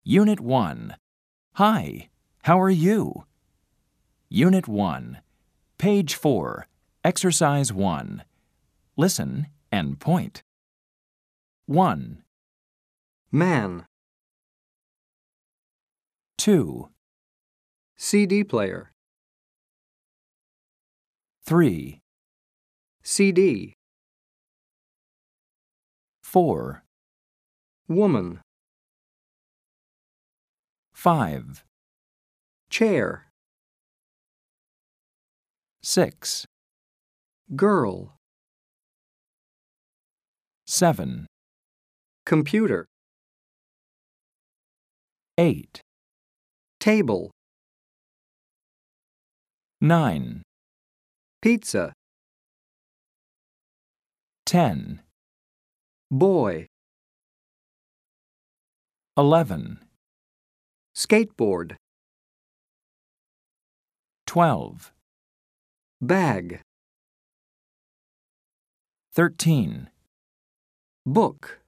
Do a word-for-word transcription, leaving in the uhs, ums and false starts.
Unit one. Hi, how are you? Unit one. Page four. Exercise one. Listen and point. one, Man. two, C D player. three, C D. four, Woman. five, Chair. six, Girl. seven, Computer. eight, Table. nine, Pizza. ten, Boy. eleven, Skateboard. twelve, Bag. thirteen, Book.